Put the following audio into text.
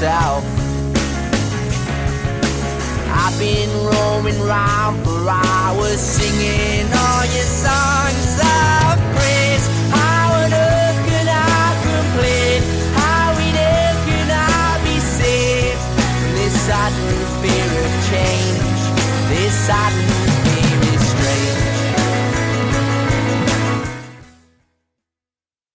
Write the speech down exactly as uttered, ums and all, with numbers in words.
myself. I've been roaming round for hours, singing all your songs of praise. How on earth can I complain? How on earth can I be saved from this sudden fear of change? This sudden